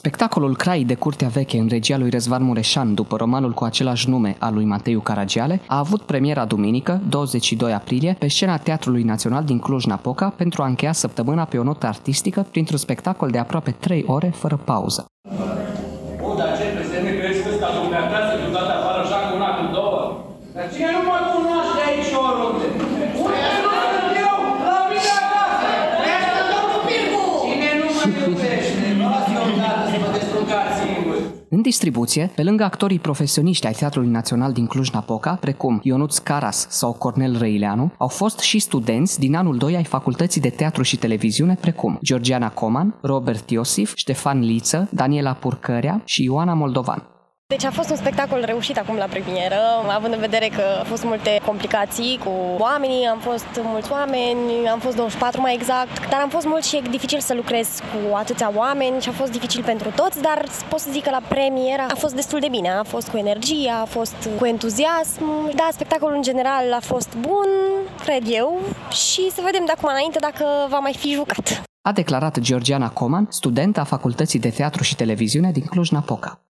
Spectacolul Craii de Curtea Veche în regia lui Răzvan Mureșan, după romanul cu același nume al lui Mateiu Caragiale, a avut premiera duminică, 22 aprilie, pe scena Teatrului Național din Cluj-Napoca pentru a încheia săptămâna pe o notă artistică printr-un spectacol de aproape 3 ore fără pauză. Dar ce presene crezi că ăsta dumneata să fiu dat afară așa cu una, cu două? Dar cine nu mă cunoaște aici oriunde? Unde sunt eu? La mine acasă! Asta domnul Pircu! Cine nu mă iubește? Luați-o odată să vă descurcați singuri! În distribuție, pe lângă actorii profesioniști ai Teatrului Național din Cluj-Napoca, precum Ionuț Caras sau Cornel Răileanu, au fost și studenți din anul 2 ai Facultății de Teatru și Televiziune, precum Georgiana Coman, Robert Iosif, Ștefan Liță, Daniela Purcărea și Ioana Moldovan. Deci a fost un spectacol reușit acum la premieră, având în vedere că au fost multe complicații cu oamenii, am fost mulți oameni, am fost 24 mai exact, dar am fost mult și dificil să lucrez cu atâția oameni și a fost dificil pentru toți, dar pot să zic că la premieră a fost destul de bine, a fost cu energie, a fost cu entuziasm, da, spectacolul în general a fost bun, cred eu, și să vedem de acum înainte dacă va mai fi jucat. A declarat Georgiana Coman, studentă a Facultății de Teatru și Televiziune din Cluj-Napoca.